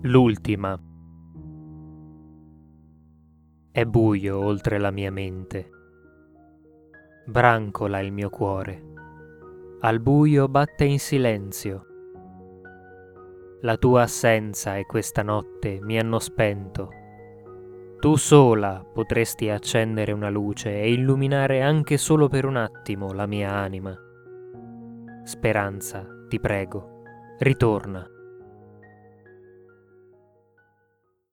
L'ultima. È buio oltre la mia mente. Brancola il mio cuore. Al buio batte in silenzio. La tua assenza e questa notte mi hanno spento. Tu sola potresti accendere una luce e illuminare anche solo per un attimo la mia anima. Speranza, ti prego, ritorna.